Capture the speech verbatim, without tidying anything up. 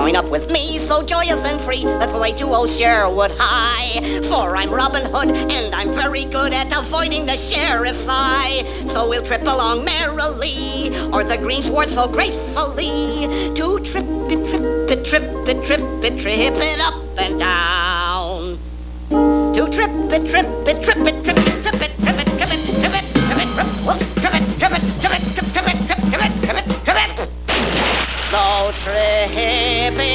Join up with me, so joyous and free. Let's away to old Sherwood High. For I'm Robin Hood, and I'm very good at avoiding the sheriff's eye. So we'll trip along merrily, or the greensward so gracefully. To trip it, trip it, trip it, trip it, trip it up and down. To trip it, trip it, trip it, trip it, trip it, trip it, trip it, trip it, trip it, trip it, trip it, trip it, trip it, trip it, trip it, trip it, trip it, trip it. So trip it.